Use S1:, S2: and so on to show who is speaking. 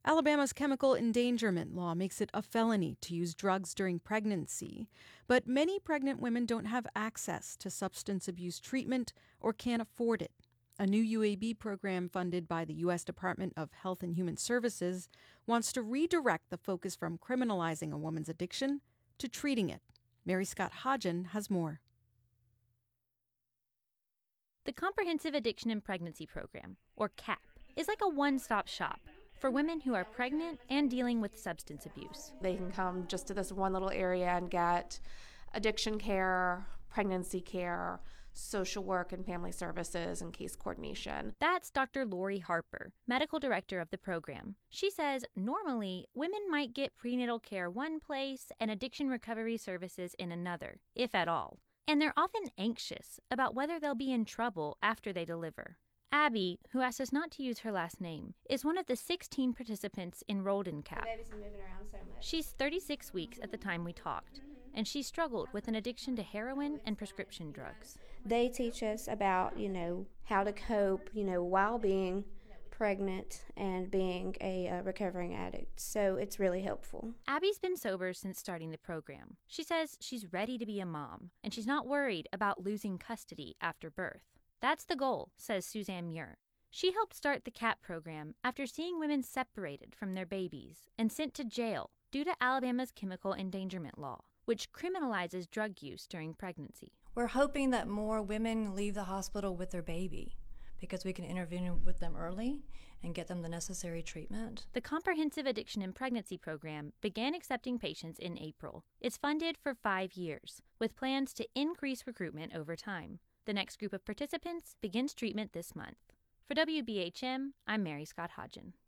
S1: Alabama's chemical endangerment law makes it a felony to use drugs during pregnancy, but many pregnant women don't have access to substance abuse treatment or can't afford it. A new UAB program funded by the U.S. Department of Health and Human Services wants to redirect the focus from criminalizing a woman's addiction to treating it. Mary Scott Hodgen has more.
S2: The Comprehensive Addiction and Pregnancy Program, or CAP, is like a one-stop shop for women who are pregnant and dealing with substance abuse.
S3: They can come just to this one little area and get addiction care, pregnancy care, social work and family services, and case coordination.
S2: That's Dr. Lori Harper, medical director of the program. She says normally women might get prenatal care one place and addiction recovery services in another, if at all. And they're often anxious about whether they'll be in trouble after they deliver. Abby, who asked us not to use her last name, is one of the 16 participants enrolled in CAP.
S4: The baby's been moving around so much.
S2: She's 36 weeks at the time we talked, and she struggled with an addiction to heroin and prescription drugs.
S4: They teach us about, how to cope, while being pregnant and being a recovering addict. So it's really helpful.
S2: Abby's been sober since starting the program. She says she's ready to be a mom, and she's not worried about losing custody after birth. That's the goal, says Suzanne Muir. She helped start the CAP program after seeing women separated from their babies and sent to jail due to Alabama's chemical endangerment law, which criminalizes drug use during pregnancy.
S5: We're hoping that more women leave the hospital with their baby because we can intervene with them early and get them the necessary treatment.
S2: The Comprehensive Addiction and Pregnancy Program began accepting patients in April. It's funded for 5 years, with plans to increase recruitment over time. The next group of participants begins treatment this month. For WBHM, I'm Mary Scott Hodgen.